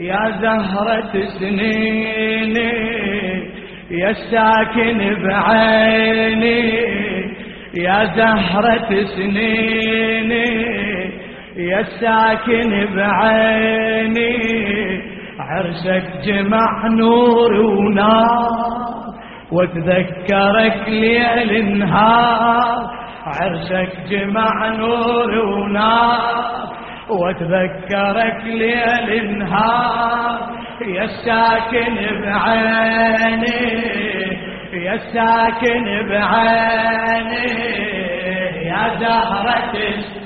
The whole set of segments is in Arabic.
يا زهرة سنيني يا الساكن بعيني، يا زهرة سنيني يا الساكن بعيني، عرسك جمع نور ونار واتذكرك ليل نهار، عرسك جمع نور ونار واتذكرك ليل نهار، يا الساكن بعيني يا الساكن بعيني، يا زهرة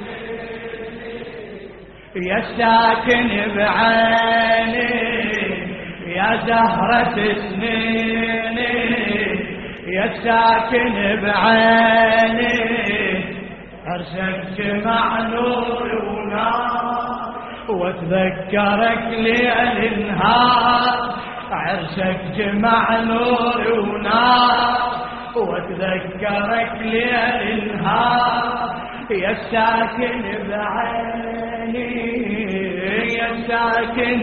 يا الساكن بعيني، يا زهرة سنيني يا الساكن بعيني، عرسك جمع نور ونار واتذكرك ليل نهار، عرسك جمع نور ونار واتذكرك ليل نهار، يا الساكن بعيني يا الساكن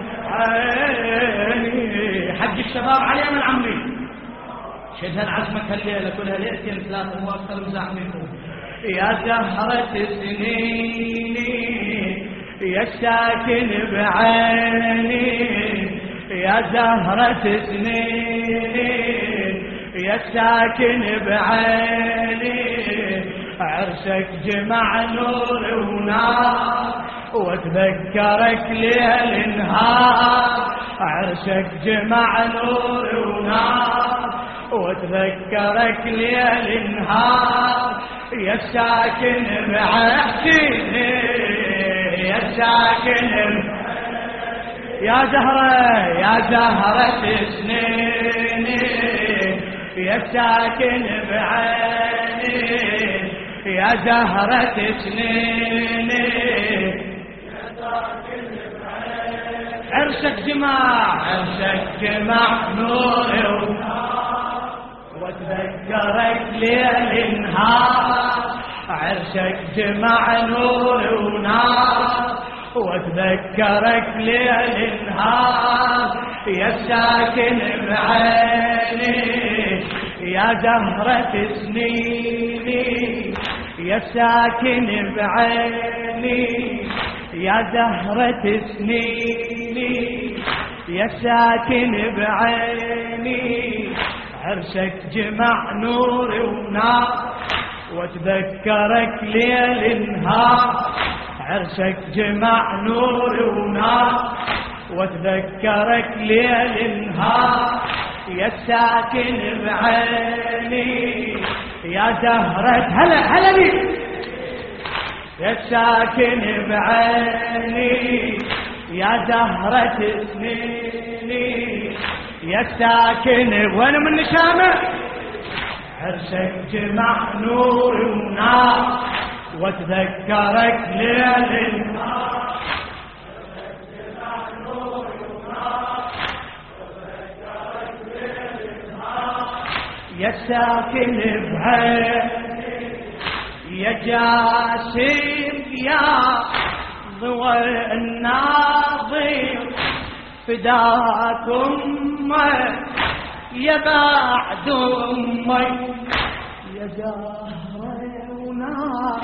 بعيني. حق الشباب علي من عمي شد هالعزمة هالليلة كلها ليلتين ثلاثة مو أكثر مزاحمكم، يا زهرة سنيني يا الساكن بعيني، يا زهرة سنيني يا الساكن بعيني، عرسك جمع نور ونار واتذكرك ليل نهار، عرسك جمع نور ونار واتذكرك ليل نهار، يا الساكن بعيني يا الساكن يا زهرة سنيني يا الساكن بعيني، يا زهرة سنيني عرسك جمع نور واتذكرك ليل نهار، عرسك جمع نور ونار واتذكرك ليل نهار، يا الساكن بعيني يا زهرة سنيني يا الساكن بعيني، يا زهرة سنيني يا الساكن بعيني، عرسك جمع نور ونار واتذكرك ليل نهار، عرسك جمع نور ونار واتذكرك ليل نهار، يا الساكن بعيني يا زهرة هلا بي، يا الساكن بعيني يا زهرة سنيني يا الساكن وين من نشامه، عرسك جمع نور ونار واتذكرك ليل نهار، عرسك جمع نور ونار واتذكرك ليل نهار، يا الساكن بعيني يا جاسم يا ضوء الناظر، فداك أمك يا بعد أمك، يا زهرة ونار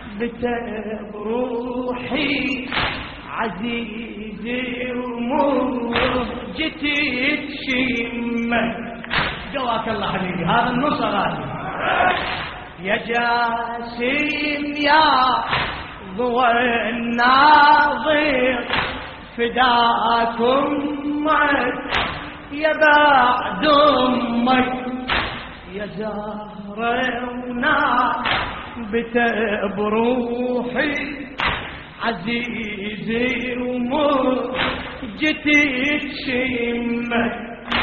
بروحي عزيزي ومرجتي تشمك، جواك الله حبيبي هذا النصر هذا، يا جاسم يا ضوء الناظر، فداك أمك يا بعد أمك، يا زهرة ونار بروحي عزيزي ومرجتي تشمك،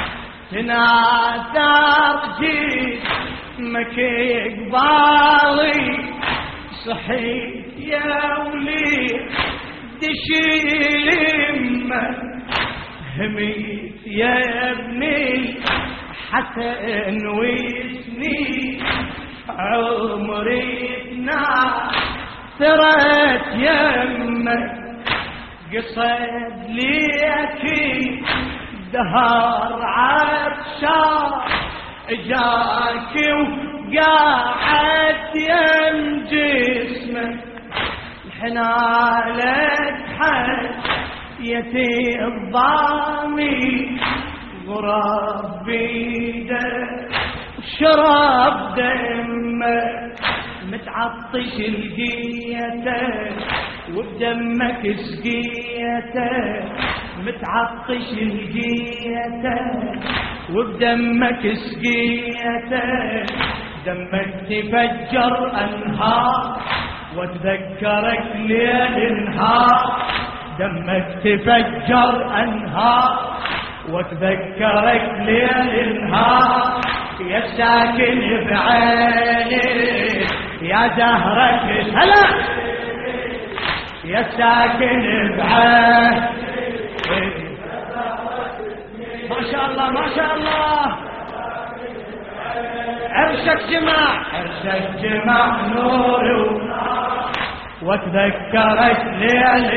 تناثر جسمك قبالي، صحيت يا وليد تشيل امك، هميت يا ابني حسن وسني، عمري 12 يمك، قصد ليكي دهر عطشان جاكي وقاعد يم جسمك الحنالك حيتي الضامي غراب بيدك شرب دمك متعطش لقيتك وبدمك سقيتك متعطش لقيتك وبدمك سقيتك دمك تفجر انهار واتذكرك ليل نهار دمك تفجر انهار واتذكرك ليل نهار يا ساكن بعيني يا زهرة هلا يا ساكن بعيني ما شاء الله ما شاء الله عرشك جمع نور واتذكرك ليل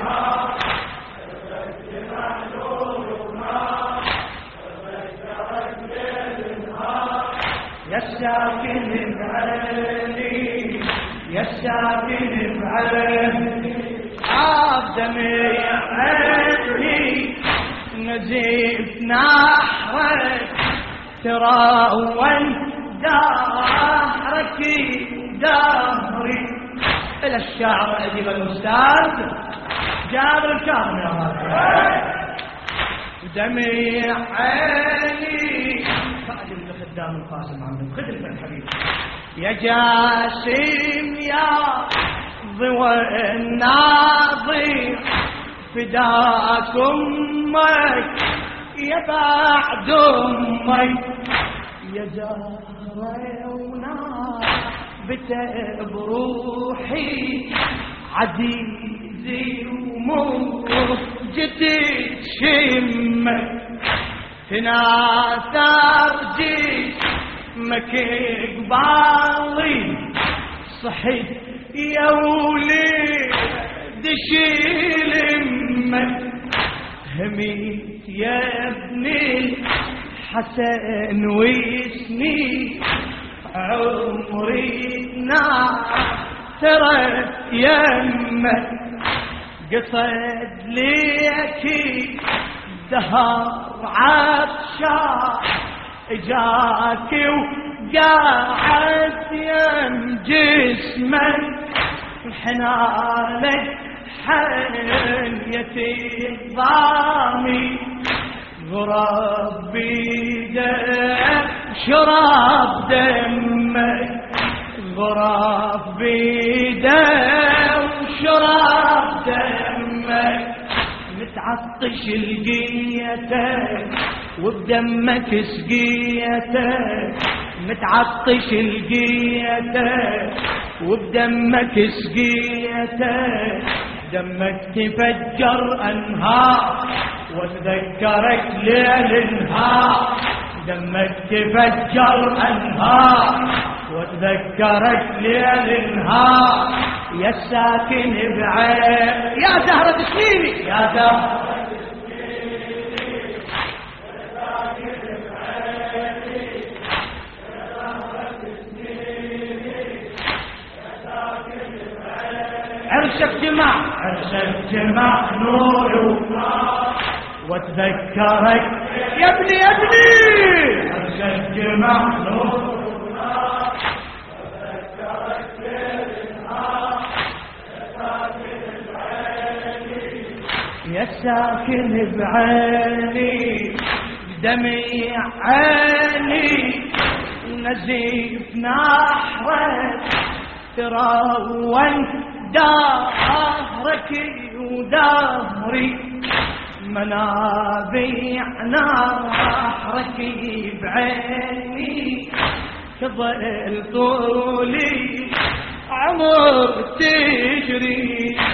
يا ساكن بعيني يا ساكن بعيني دمي عيني نزيف نحرك تراون دهرك دهري إلى الشعر أجيب الأستاذ جابر الكاظم يا مالك دمي عيني خادم لخدام القاسم محمد خدمة الحبيب يا جاسم يا ضوى الناظر فداك أمك يا بعد أمك يا زهرة ونار بروحي عزيزي وموجتي شمك تناثر جسمك قبالي صحيت يا وليد شيل امك هميت يا ابني الحسن ويسني عمري ناثرت يمك قصد ليكي دهر عطشان جاكي وقاعد يم جسمك الحنالك حيتي الضامي غراب بيدك شراب دمك غراب بيدك شراب دمك متعطش لقيتك وبدمك سقيتك متعطش لقيتك وبدمك سقيتك دمك تفجر انهار واتذكرك ليل نهار دمك تفجر انهار واتذكرك ليل نهار يا ساكن بعين يا زهرة تسليمي يا زهرة عرشك جمع نور واتذكرك يا ابني عرشك جمع نور يا ساكن بعيني دمي عيني نزيف نحرك تراون دهرك ودهري منابيع نحرك بعيني تظل طولي عمر تجري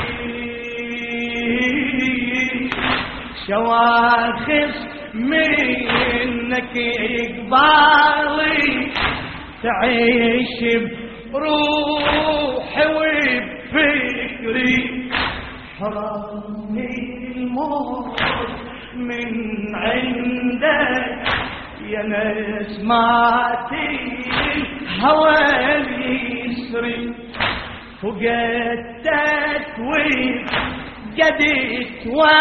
شواخص منك قبالي تعيش بروحي وبفكري حرام عني الموت من عندك يا نسماتي الهوى يسري فقدتك وقدت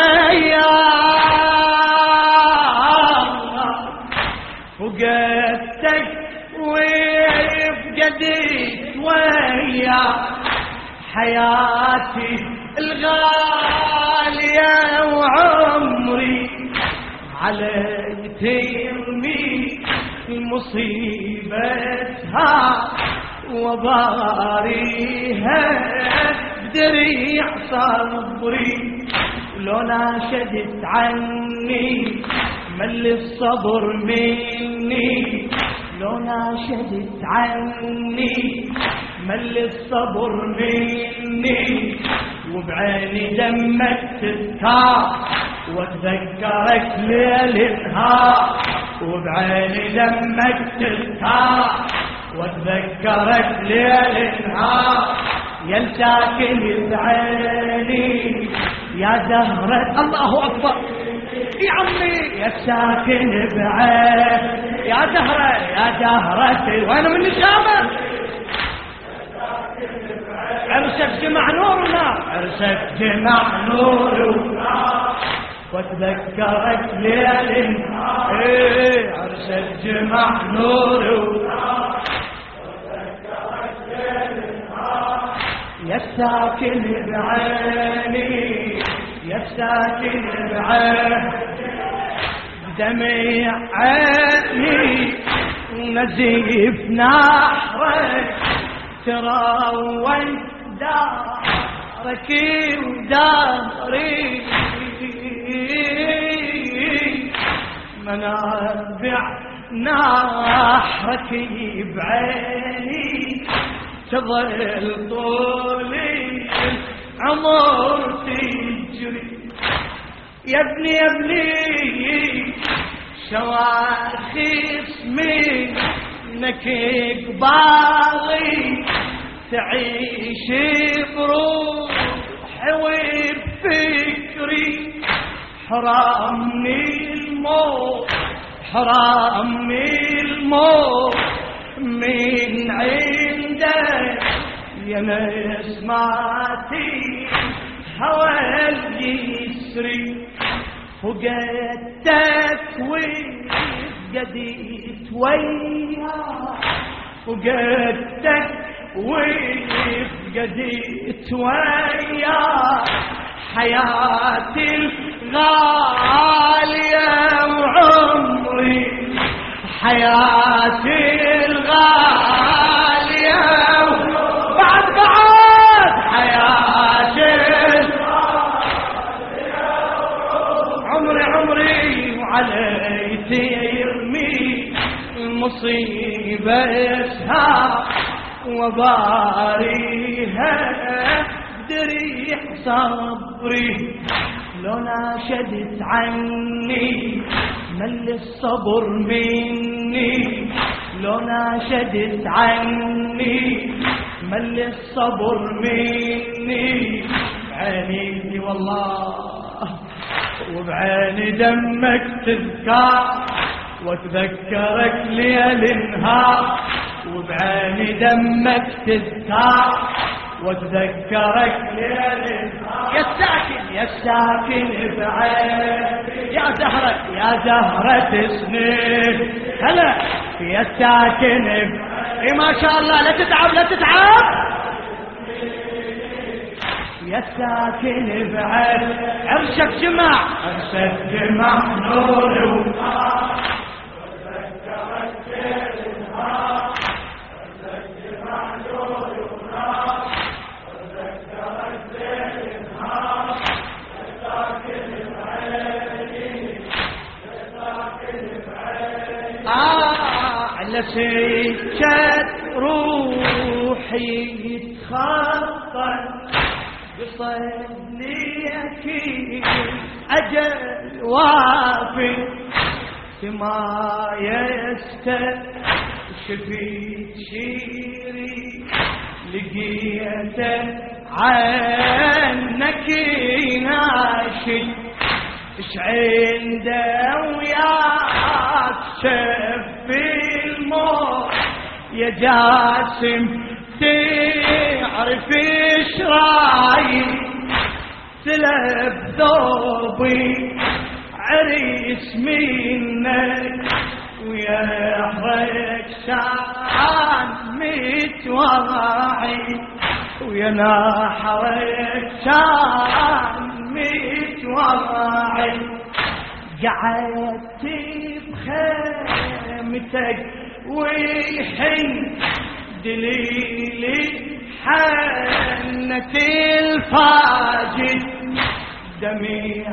وياك فقدتك وقدت وياك حياتي الغالية وعمري عليك ترمي مصيبتها وباريها بدريع صبري لو ناشدت عني مل الصبر مني لو ناشدت عني مل الصبر مني وبعيني دمك تذكار واتذكرك ليل نهار وبعيني دمك تذكار واتذكرك ليل نهار يا ساكن بعيني يا زهرة الله اكبر يا عمي يا ساكن بعيني يا زهرة يا زهرة وين من الشامة عرسك جمع نور ونار عرسك جمع نور ونار واتذكرك ليل نهار عرسك جمع نور ونار واتذكرك ليل نهار يا ساكن بعيني يا ساكن بعيني بدمع عيني ونزيف نحرك تروي دارك وداري منابع نحرك بعيني تظل طولي العمر تجري يا ابني يا ابني شواخص منك قبالي تعيش بروحي وبفكري حرامني الموت حرامني الموت من عندك يا نسماتي هوى يسري فقدتك وقدت وياك فقدتك وقدت وياك حياتي الغالية وعمري حياتي الغالية بعد حياتي عمري وعلي ترمي مصيبتها وباريها بدريح صبري لو ناشدت عني مل الصبر مني لو ناشدت عني مل الصبر مني بعيني والله وبعيني دمك تذكار واتذكرك ليل نهار وبعيني دمك تذكار واتذكرك ليل نهار يا ساكن بعيني يا زهرة سنين هلا يا ساكن ما شاء الله لا تتعب يا ساكن بعيني عرشك جمع نور ونار على سكة روحي تخطر بصدليك أجل وافي ما يستشفي شيري لقيته عنك ناشد اش عنده وياك شف الموت يا جاسم تعرف ايش رايك سلب ذوبي عريس منك ويا ركشان متوعي ويا نحرك شان متوعي قعدت بخيمتك ويحن دليلي حنة الفاجد دميع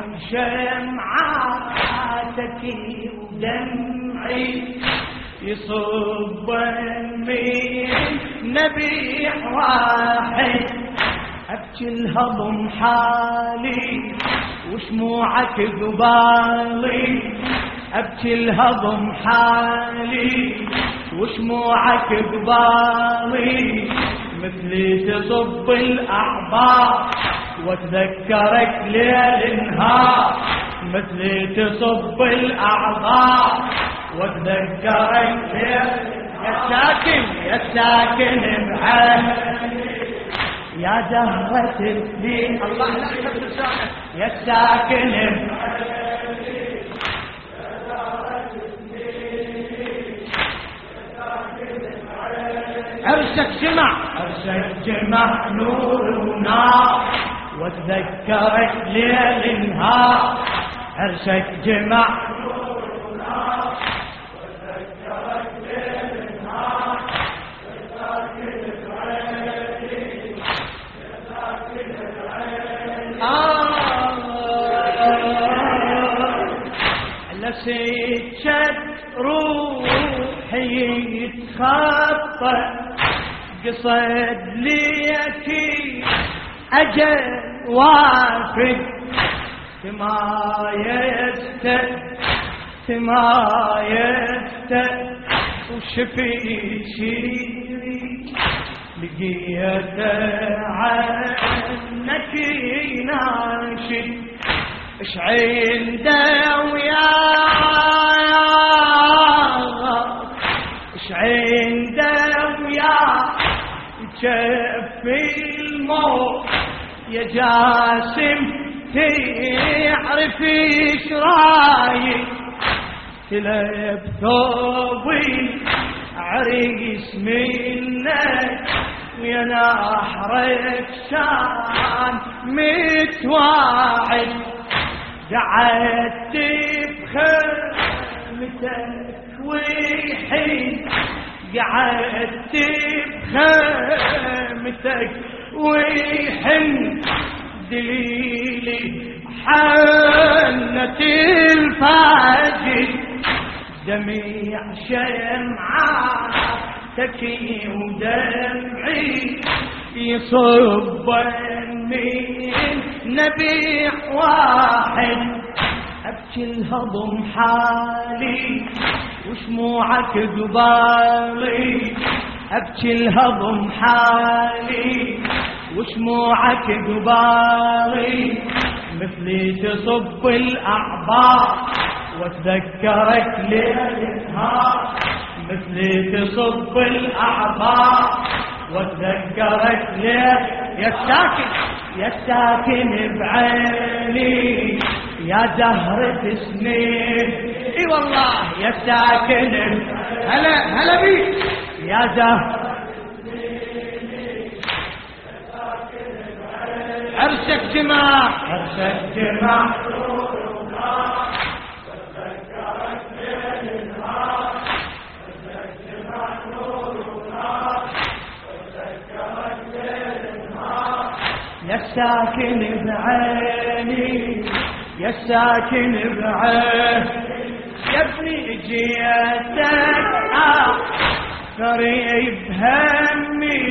شمعاتك ودمعي يصب من نبيح واحد ابكي الهضم حالي وشموعك قبالي ابكي الهضم حالي وشموعك قبالي مثلي تصب الاعضاء واتذكرك ليل نهار مثلي تصب الاعضاء واتذكرك ليل يا ساكن بعيني يا زهرة الدين الله لا يحب لسانك يا ساكن عرسك جمع نور ونار واتذكرك ليل نهار عرسك جمع نور ونار واتذكرك ليل نهار لسيتشد روحي يتخطى قصد ليكي أجل وافد تمايزت وشفيتي لقيت عنك ناشد اش عنده وياك اش عنده وياك يكفي الموت يا جاسم تعرف ايش رايك تلب ثوبي عريس منك ويا نحرك شان متواعد قعدت بخيمتك ويحين قعدت بخيمتك ويحن دليلي حنة الفاجد دميع شمعاتك ودمعي يصب من نبيح واحد ابكي الهضم حالي وشموعك قبالي ابكي الهضم حالي وشموعك قبالي مثلي تصب الاعضاء واتذكرك ليل نهار مثلي تصب الاعضاء واتذكرك ليل يا ساكن بعيني يا زهرة سنين اي والله يا ساكن هلا بيك يا زهرة عرسك جمع يا ساكن بعيني يا ساكن بعيني يا ابني جيتك قريب همي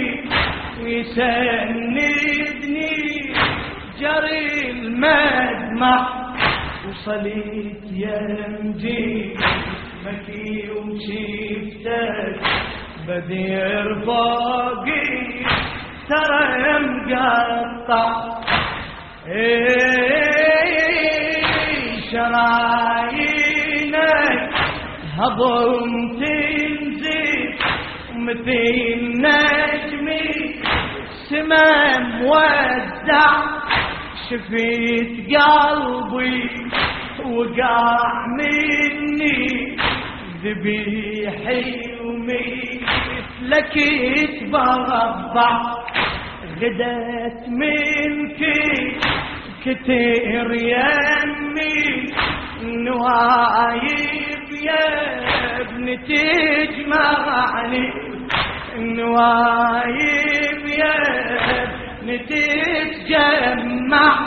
ويسندني جري المدمع وصليت يمجي مكي وشيفتك بدير فوقي ترى مقطع شرايينك هضم تنزل مثل نجمي سما مودع شفيت قلبي وقع مني ذبيحي ومثلك يتبضع غدت منك كتير يمي نوايب يا ابن تجمعني نوايب يا ابن تتجمع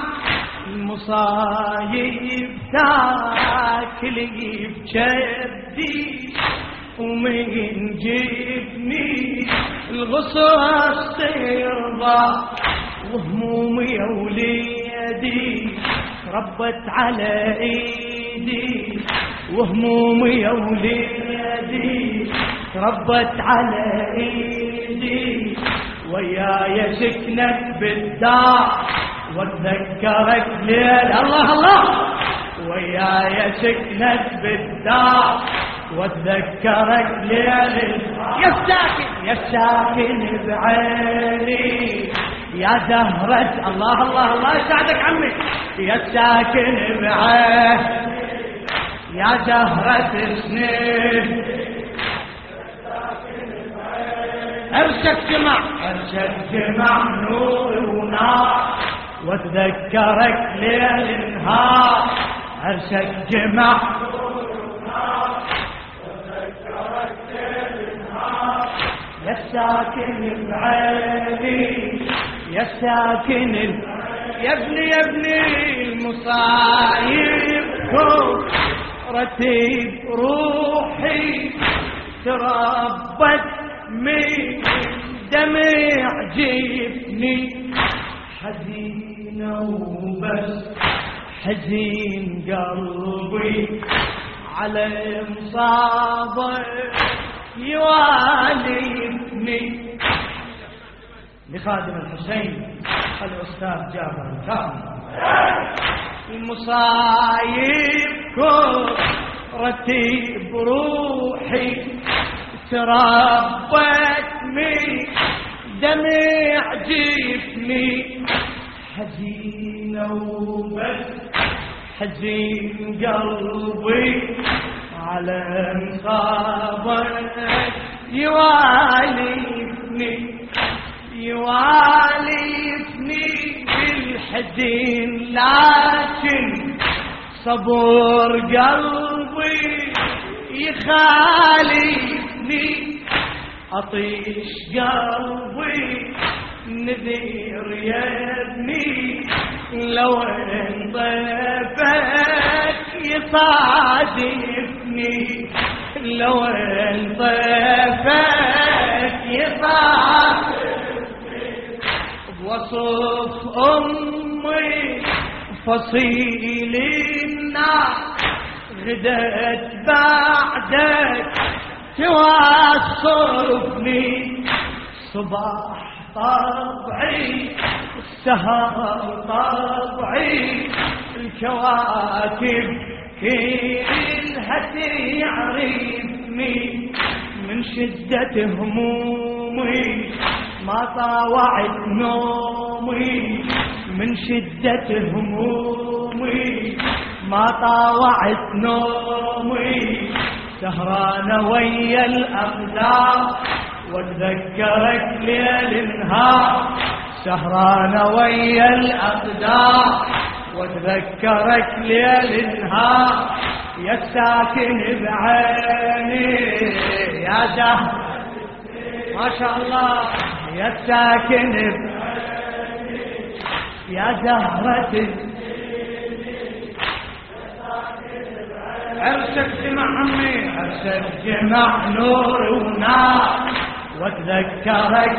المصايب تاكلي بجدي ومن جبني الغصص ترضى وهمومي يا وليدي ربت على ايدي وهمومي يا وليدي ربت على ايدي وياي سكنك بالدار واتذكرك ليل الله الله وياي سكنك بالدار واتذكرك ليل يا الساكن بعيني يا زهرة الله الله الله يساعدك عمي يا الساكن بعيني يا زهرة سنين ارشد جمع نور ونار واتذكرك ليل نهار ارشد جمع يا الساكن بعيني يا الساكن يا ابني المصايب رتيب روحي تربت من دمع جفني حزينة وبس حزين قلبي على مصابه يواليني لخادم الحسين الأستاذ جابر الكامل المصايب كرتي بروحي تربت من دمع جفني حزينة وبس حزين قلبي على مصابك يوالفني بالحزين لكن صبر قلبي يخالفني أطيش قلبي نذير يا ابني لو انطفك يصادفني لو انطفك يصادفني بوصف أمي فصيل النار غدت بعدك توصفني صباح طبعي السهر طبعي الكواكب كلها تعرفني من شدة همومي ما طاوعت نومي من شدة همومي ما طاوعت نومي سهرانة ويا الأقدار واتذكرك ليل نهار سهرانة ويا الأقدار واتذكرك ليل نهار يا الساكن بعيني يا زهر ما شاء الله يا الساكن بعيني يا زهرة عرسك جمع عمي عرسك جمع نور ونار واتذكرك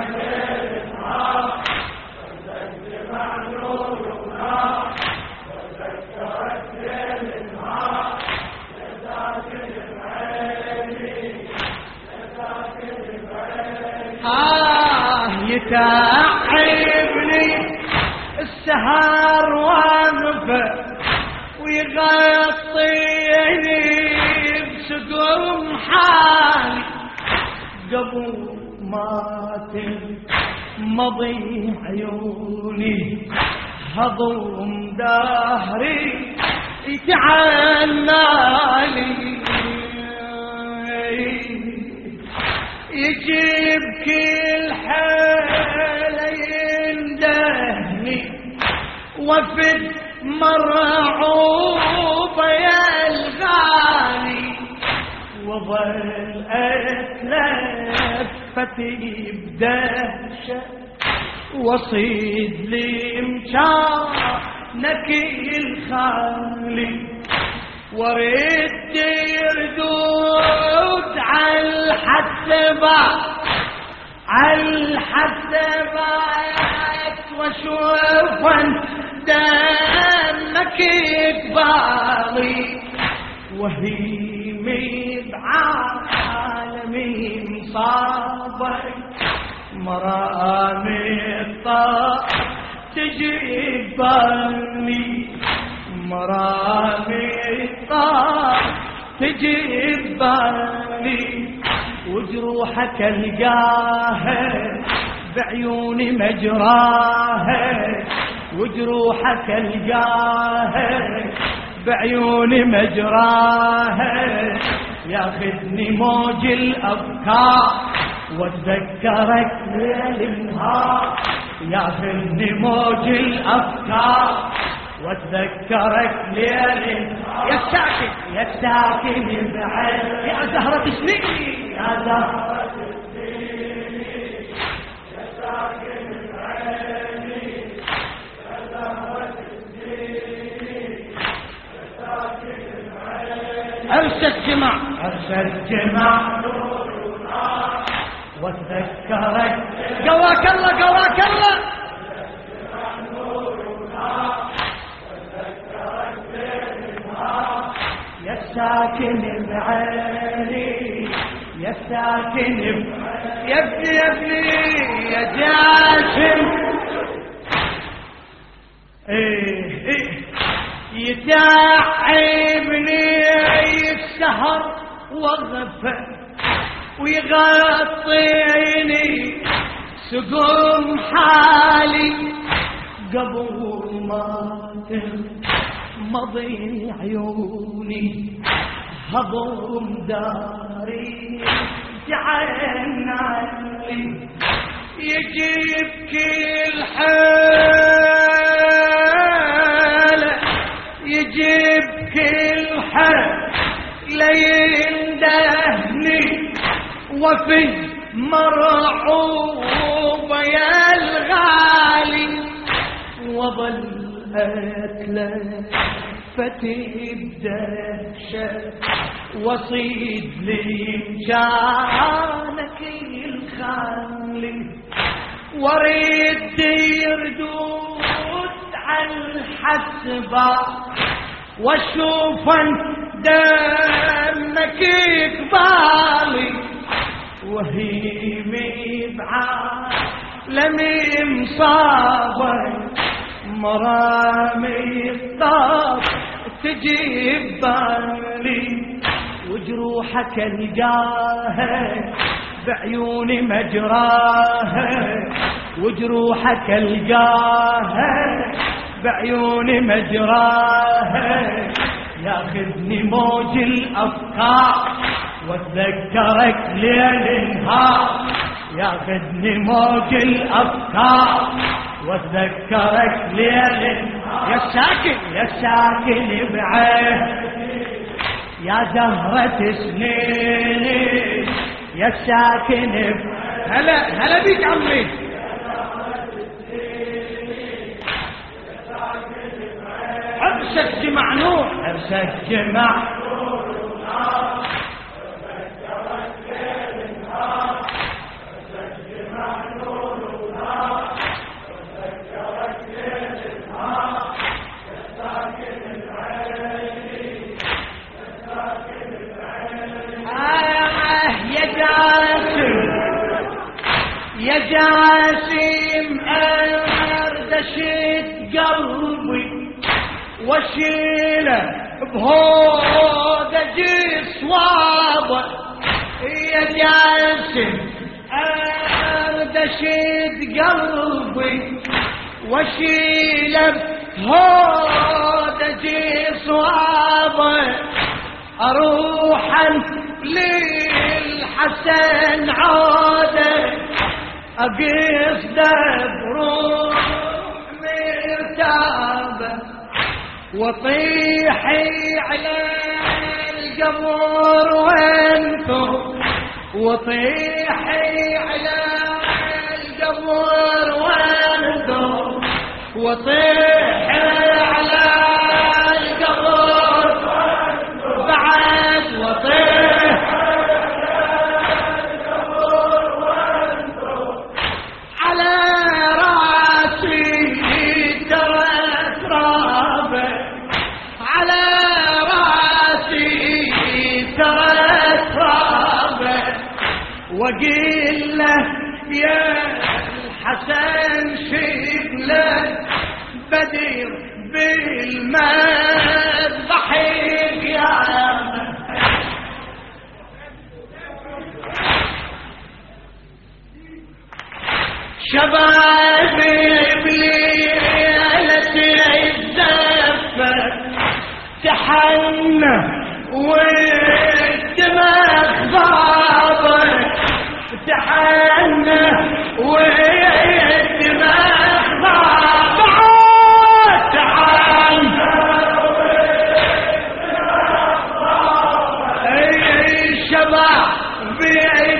يتعب السهر واقفه ويغطيني بسقم حالي قبل ما تمضي عيوني هضم دهري يتعنالي يجيب كل حالة يندهني وفد مرعوبة يا الغالي وظل أتلفتي بدهشة وصيد لمشانك الخالي ورد يردود عالحسبات وشوفا دمك يكبالي وهيمي بعالمي مصابك مرامي الطاق تجيبني مرامي الطاق تجيبني وجروحك القاها بعيوني مجراها وجروحك القاها بعيوني مجراها ياخذني موج الافكار واتذكرك ليل نهار ياخذني موج الافكار واتذكرك ليل يا ساكن بعين يا زهرة سنيني يا زهرة سنيني يا ساكن بعيني يا زهرة سنيني يا ساكن بعيني أرسى الجمع واتذكرك قواك الله يا ساكن بعيني يا ساكن يا ابني يا جاسم يتعبني السهر وغفه ويغطيني سقم حالي قبل ما تمضي عيوني هضم داري جعلني يجيب كل حالة يجيب كل حالة يندهني وفي مرعوبة يا الغالي وظل أتلفتي بدهشة وصيد لمجانك الخالي وريد يردود عالحسبة واشوفا دمك يقبالي وهيمي بعالمي مصابك مرامي الطاق تجيب بالي وجروحك القاها بعيوني مجراها وجروحك القاها بعيوني مجراها ياخذني موج الافكار واتذكرك ليل نهار ياخذني موج الافكار واتذكرك ليل يا ساكن بعين يا زهرة سنيني يا ساكن هلا بيك عمي عرسك جمع نور يا جاسم أردشت واشيله بهودج صوابه يا جاسم اردشد قلبي واشيله بهودج صوابه اروحا للحسن عوده اقصده بروح مرتابه وطيحي على القبر وانتو وطيحي على القبر وانتو وطيحي على القبر بعد وطيحي على راسي ترى ترابه على راسي ترى ترابه وقيل له يا الحسن شبله بدير بالمذبح يا شبابي بليلة الزفة تحنى والدماغ ضابة تحنى والدماغ ضابة تحنى شبابي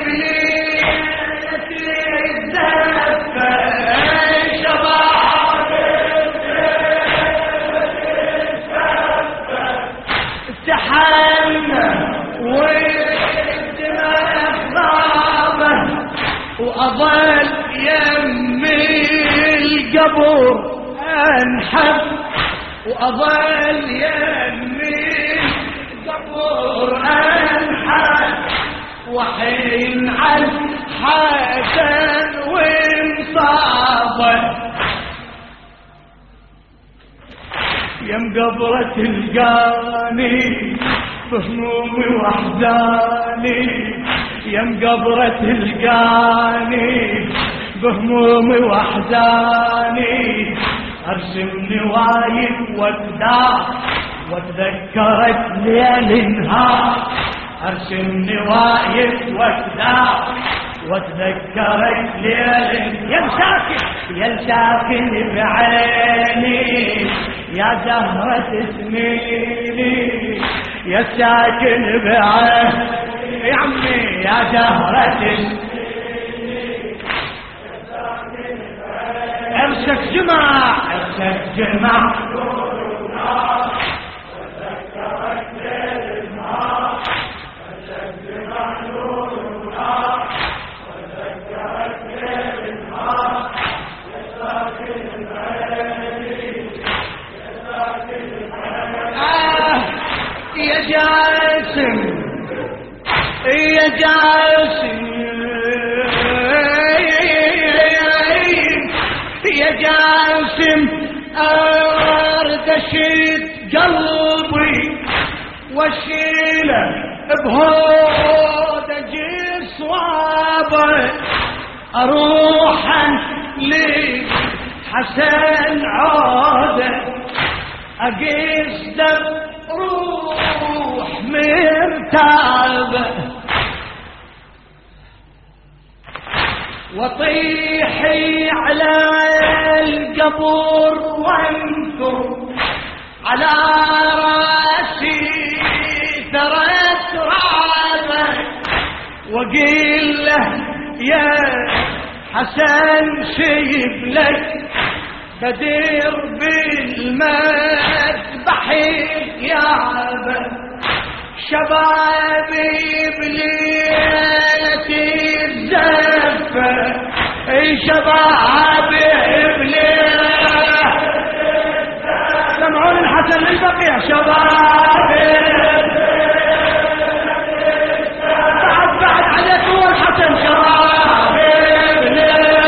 وأظل يمي القبر أنحب وأظل يمي القبر أنحب وحين عن حسن وانصابه يم قبرة تلقاني بهمومي وحزاني يم قبرة تلقاني بهمومي وحزاني ارسم نوايب وابداع وتذكرت ليل نهار ارسم نوايب وابداع وتذكرت ليل يا ساكن بعيني يا زهرة سنيني يا ساكن بعيني يا عمي يا زهرة ارسك جمع ارسك جمع يا جاسم يا جاسم يا جاسم اردشد قلبي واشيله بهودج صوابه اروحا لحسن عوده اقصده روح مرتابه وطيحي على القبر وانثر على راسي ترى ترابه وقيل له يا حسن شيب لك بدير بالمذبح يابه شبابي بليلة الزفة اي شبابي بليلة سمعون الحسن للبقية شبابي بعد عليك هو الحسن شبابي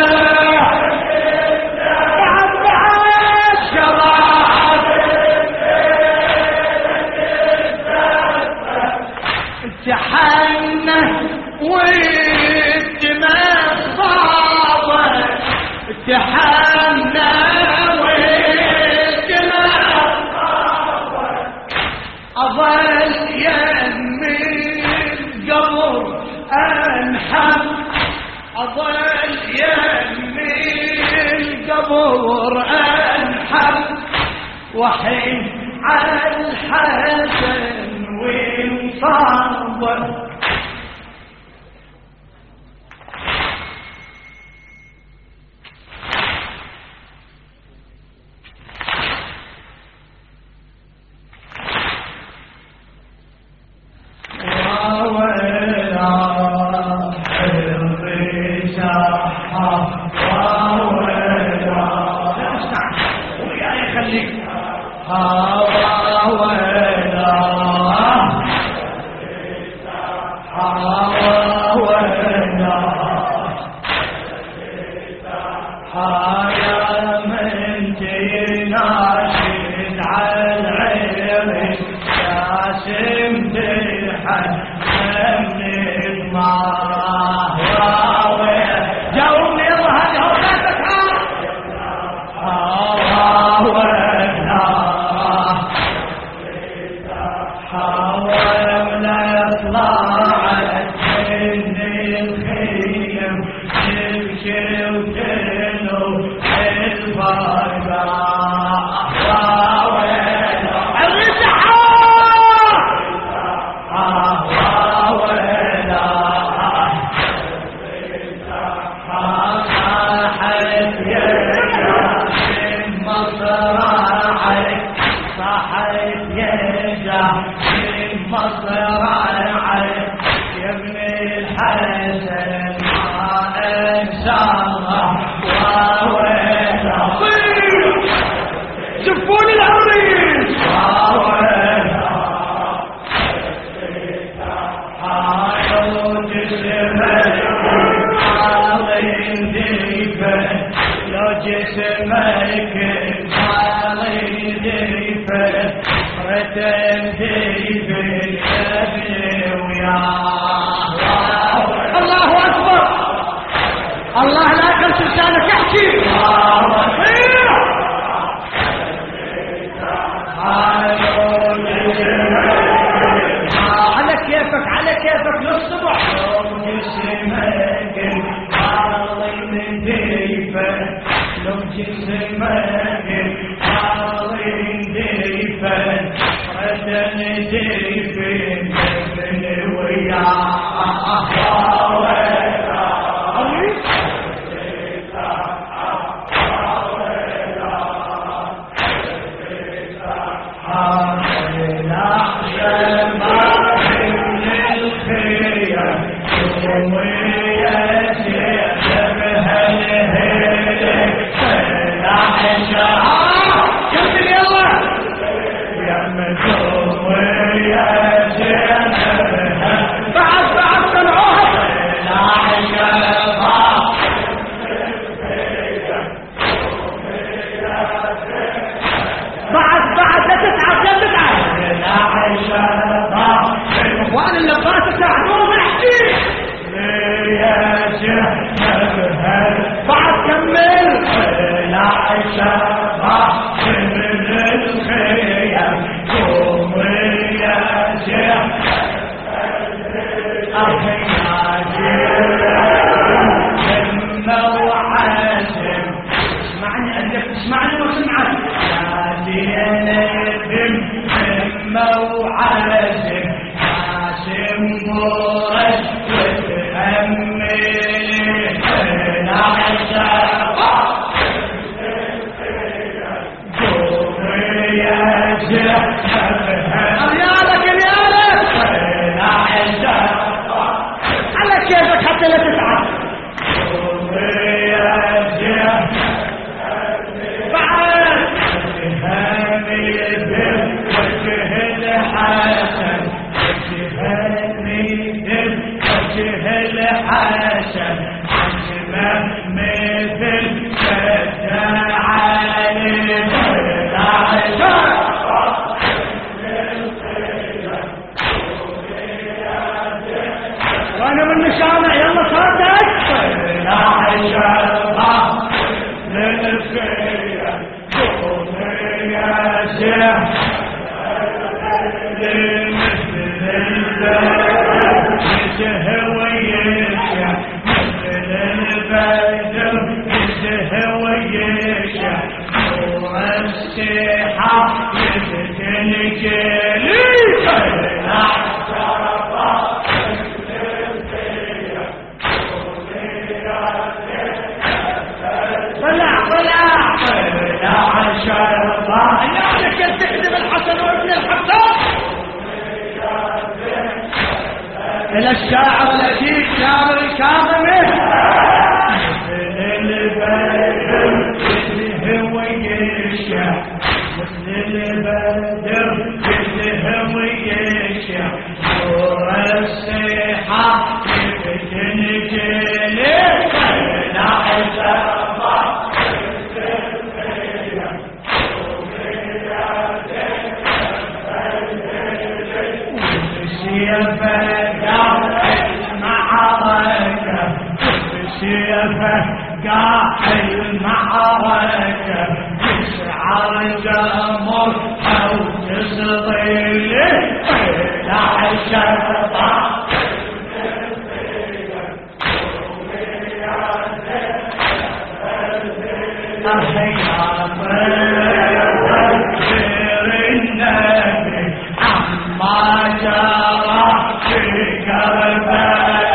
بليلة بعد شبابي تحنى والدماء صابت تحنى والدماء صابت أظل يمي القبر أنحب أظل يمي القبر أنحب وحين على الحسن وانصابت الله أكبر الله لا يقلت لسانك احكي على كيفك على كيفك للصبح لو جسمك حاضن ديفن ردن ديفن دفن وياه وانا اللي بغيت اساعدهم احكي بعد كمل لا شبع من الخيام قوم يا شيخ اسمعني اسمعني واسمعني يا دين موعدك عاشم مرش وتأمل العشاق قوم يا شيخ ريالك العشاق وانا من نشانه يلا صادق طلع الشرطة للفيا قومي يا شيخ مثل البدر يشهويشة مثل البدر يشهويشة نور السحاب يفتن جلي طلع الشرطة طلع الشرطة يعني كنت تحزم الحسن وابن الحسن إلى الشاعر الأديب شاعر الكاظمي مثل البدر يشهويشة مثل البدر يشهويشة نور السحاب يفتن جلي طلع الشرطة قاع المعركة يشعر جمرها وتصطيل طلع الشرطة أحيا غير النبي عما جرى في كربلاء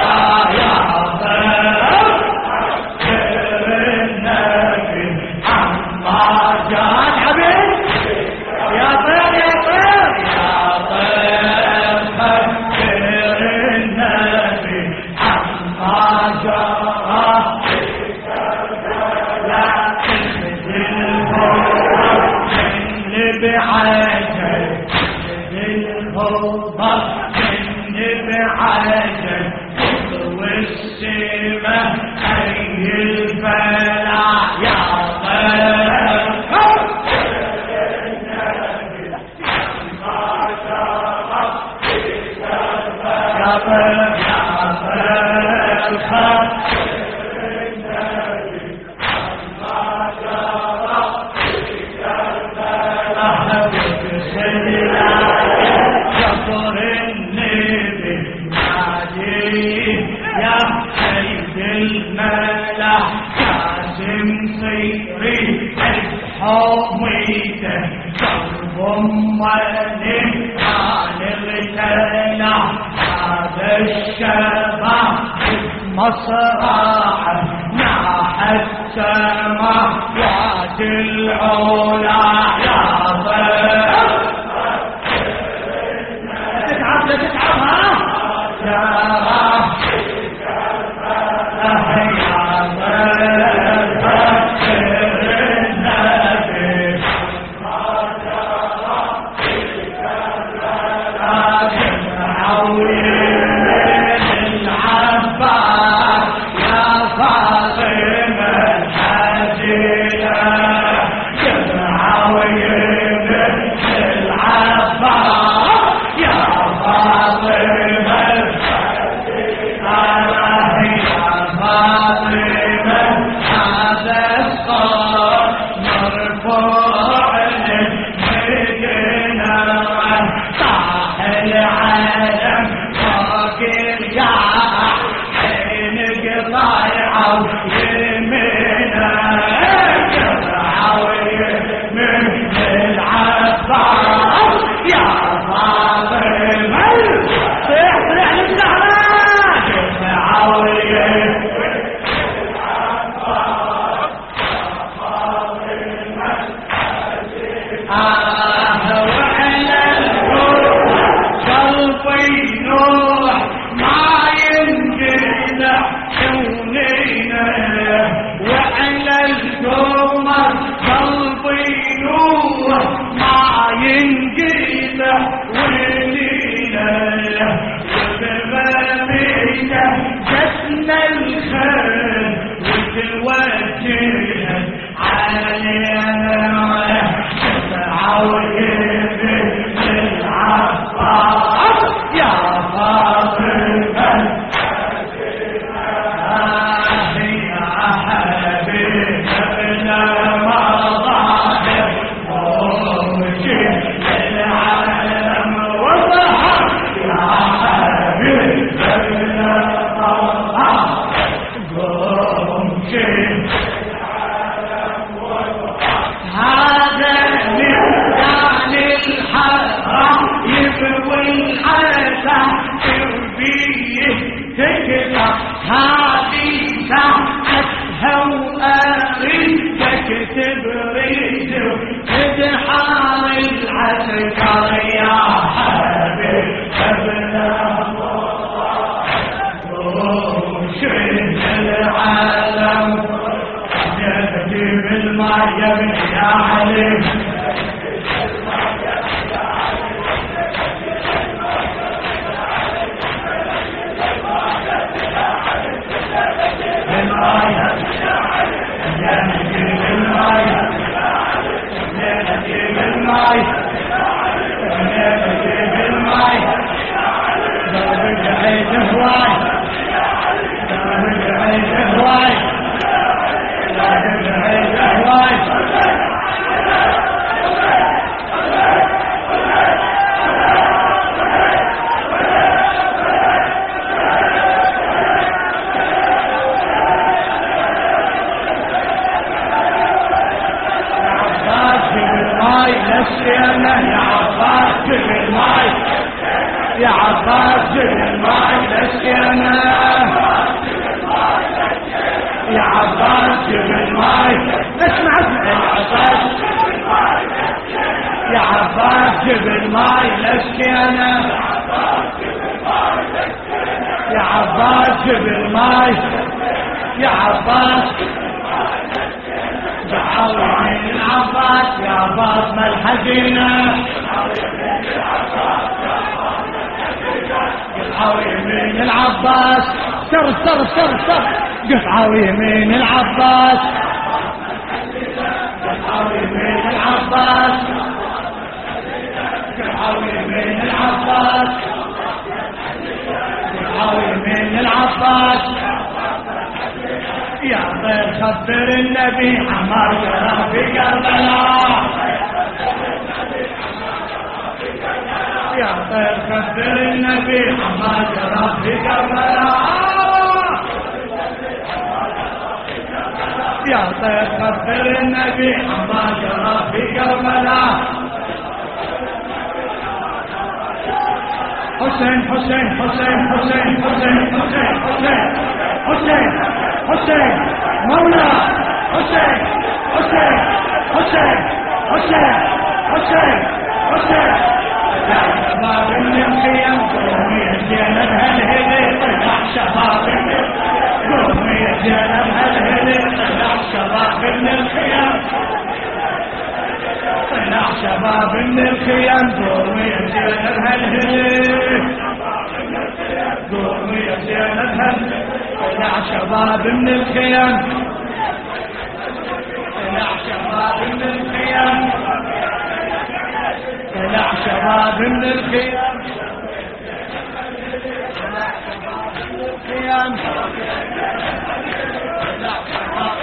مصراعة ناح السماء واد العلا يا ضيف تتعب لا تتعب ها هذه ساعتها وأريدك تبريد وتدحر العسكر يا حبيب ابن وشد العالم يهدي بالماء يا ابن يا علي يا عباس جيب الماي للسينة يا عباس جيب الماي اسمع يا عباس يا عباس جيب الماي للسينة يا عباس جيب الماي يا عباس دعاوي من العباس يا عباس ما الحزينة قطعوا يمين العباس سر قطعوا يمين العباس قطعوا يمين العباس قطعوا يمين العباس قطعوا يمين العباس يا طير خبر النبي عمار جرى في كربلاء يا طير خبر النبي عمار جرى في كربلاء يا طير خبر النبي عمار جرى في كربلاء حسين حسين حسين حسين حسين حسين حسين حسين حسين مولا حسين حسين حسين حسين حسين حسين يا شباب من الخيام قومي الزينب هالهلي طلع شباب قومي الزينب هالهلي طلع شباب من الخيام طلع شباب من الخيام قومي الزينب هالهلي قومي الزينب هالهلي طلع شباب من الخيام طلع شباب من الخيام طلع شباب من الخيام طلع شباب من الخيام طلع شباب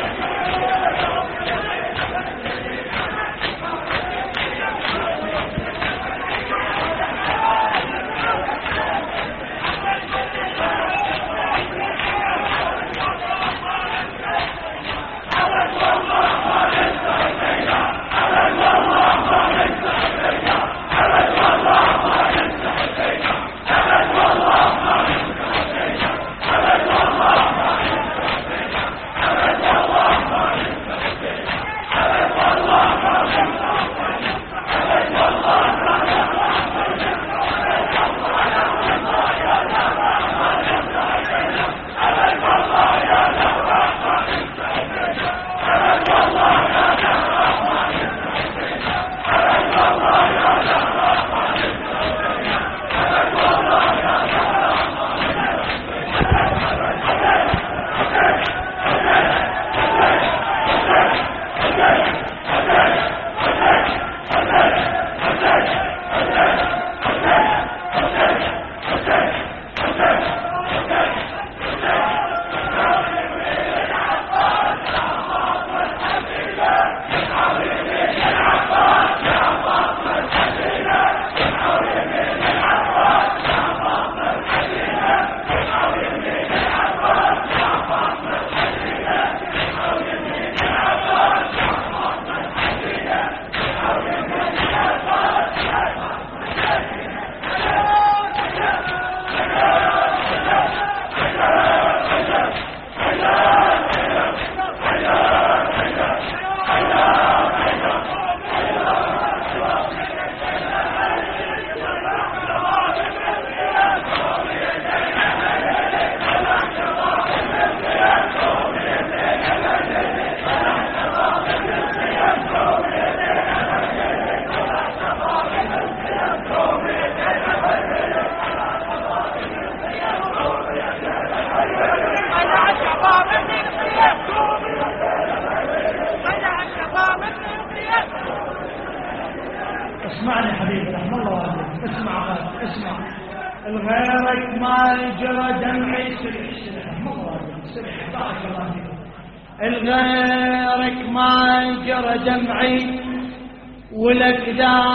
اسمعني حبيبي رحم الله والديك، اسمع غالي اسمع. الغيرك ما جرى دمعي رحم الله والديك، بارك الله فيك. الغيرك ما جرى دمعي ولك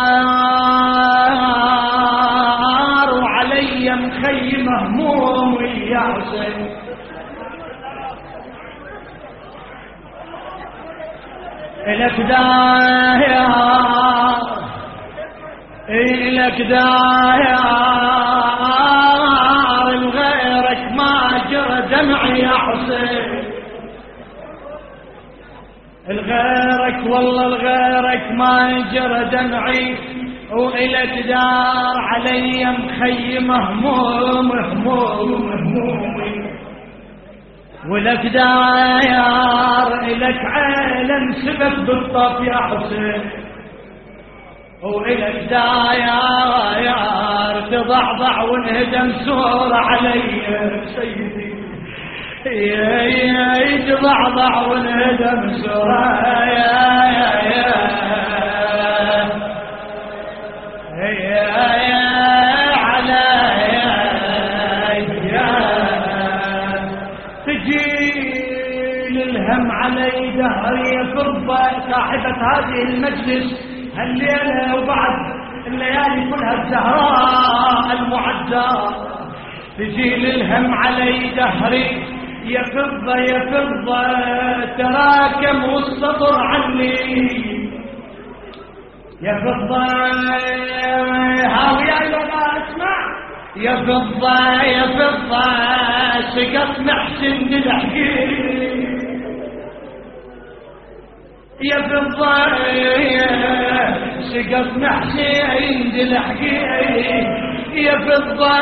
دار وعلي مخيم همومي يا حسين. لك دار لك دار الغيرك ما جرى دمعي يا حسين. الغيرك والله الغيرك ما جرى دمعي وإلك دار علي مخيم هموم هموم همومي. ولك داير إلك عالم سبب بالطف يا حسين. وإلك داير تضعضع وانهدم سور علي سيدي. يتضعضع وانهدم سور الهم علي دهري فضة. صاحبة هذه المجلس هالليلة وبعد الليالي كلها الزهراء المعزة، تجيل الهم علي دهري يا فضة يا فضة تراكم والسطر عني يا فضة. هاوية لما اسمع يا فضة يا فضة سقط محسن للحقيق يا فضة سقط محسن للحقيق يا فضة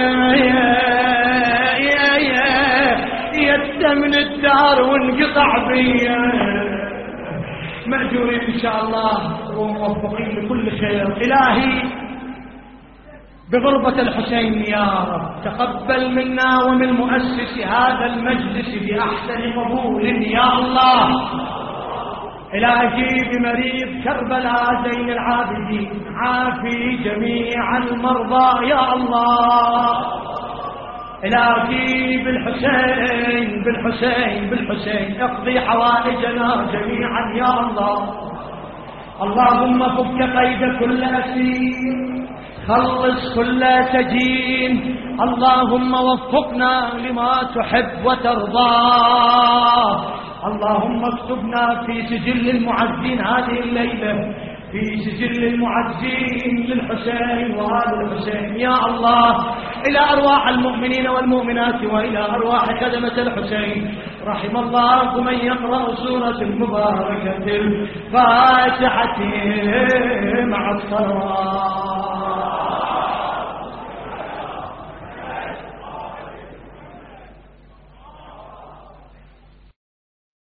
يا من الدار وانقطع بيا. مأجورين إن شاء الله وموفقين لكل خير. إلهي بغربة الحسين يا رب تقبل منا ومن مؤسس هذا المجلس بأحسن قبول يا الله. إلهي بمريض كربلاء زين العابدين عافي جميع المرضى يا الله. إلهي بالحسين بالحسين بالحسين اقضي حوائجنا جميعا يا الله. اللهم فك قيد كل أسير خلص كل سجين. اللهم وفقنا لما تحب وترضى. اللهم اكتبنا في سجل المعزين هذه الليلة في سجل المعزين للحسين وآل الحسين يا الله. إلى أرواح المؤمنين والمؤمنات وإلى أرواح خدمة الحسين. رحم الله من يقرأ سورة المباركة الفاتحة مع الصلوات.